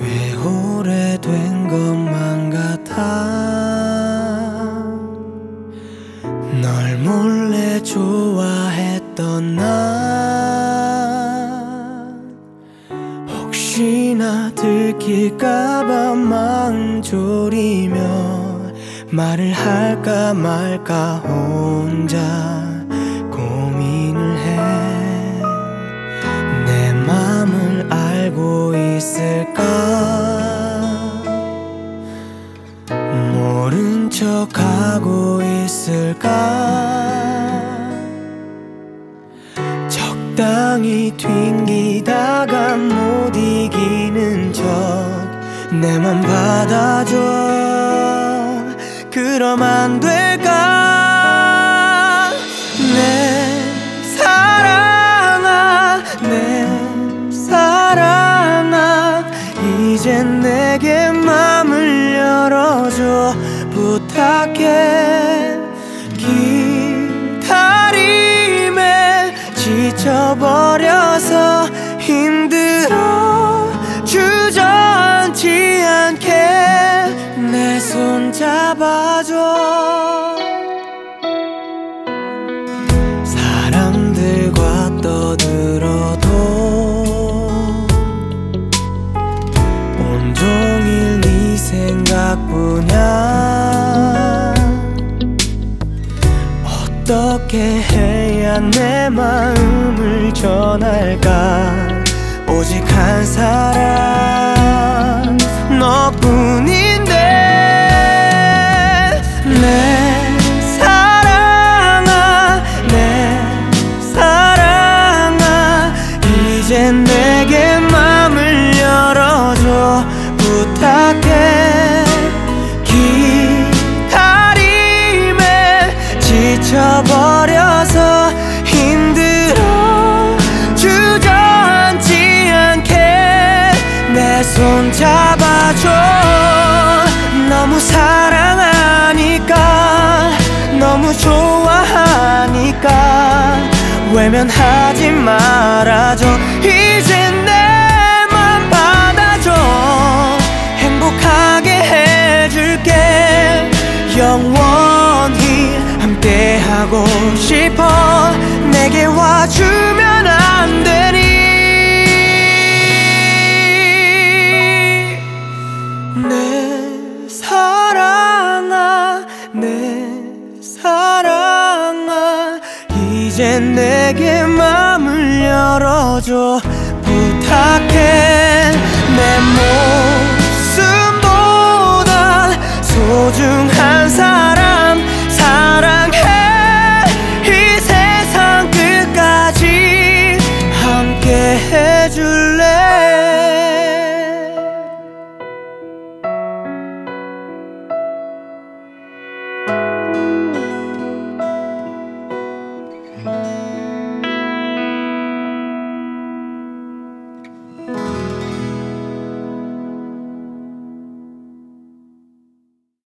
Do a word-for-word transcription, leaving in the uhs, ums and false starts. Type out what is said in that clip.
꽤 오래된 것만 같아. 널 몰래 좋아했던 나 혹시나 들킬까봐 마음 졸이며 말을 할까 말까 혼자 고민을 해. 내 맘을 알고 있을까? 모른 척하고 있을까? 적당히 튕기다가 못 이기는 척 내 맘 받아줘. 그럼 안 될까? 내 사랑아, 내 사랑아, 이젠 내게 맘을 열어줘. 부탁해. 기다림에 지쳐버려서 힘들어 주저앉지 않게 내 손 잡아줘. 사람들과 떠들어도 온종일 네 생각뿐이야. 어떻게 해야 내 마음을 전할까? 오직 한 사람 너뿐인데. 내 사랑아, 내 사랑아, 이젠 내게 맘을 열어줘. 부탁해. 기다림에 지쳐버려서 힘들어 주저앉지 않게 내 손 잡아줘. 너무 사랑하니까, 너무 좋아하니까 외면하지 말아줘. 이젠 내 맘 받아줘. 행복하게 해줄게. 영원히 함께하고 싶어. 내게 와주면 안 되니? 내 사랑아, 내 사랑아, 이젠 내게 맘을 열어줘. 부탁해. 내 목숨보다 소중한